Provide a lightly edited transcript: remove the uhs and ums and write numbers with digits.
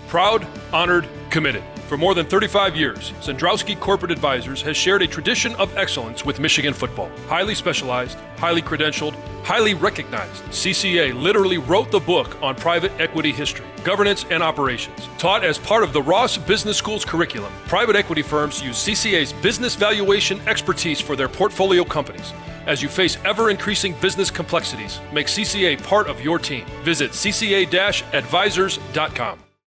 Proud, honored, committed. For more than 35 years, Zendrowski Corporate Advisors has shared a tradition of excellence with Michigan football. Highly specialized, highly credentialed, highly recognized, CCA literally wrote the book on private equity history, governance, and operations. Taught as part of the Ross Business School's curriculum, private equity firms use CCA's business valuation expertise for their portfolio companies. As you face ever-increasing business complexities, make CCA part of your team. Visit cca-advisors.com.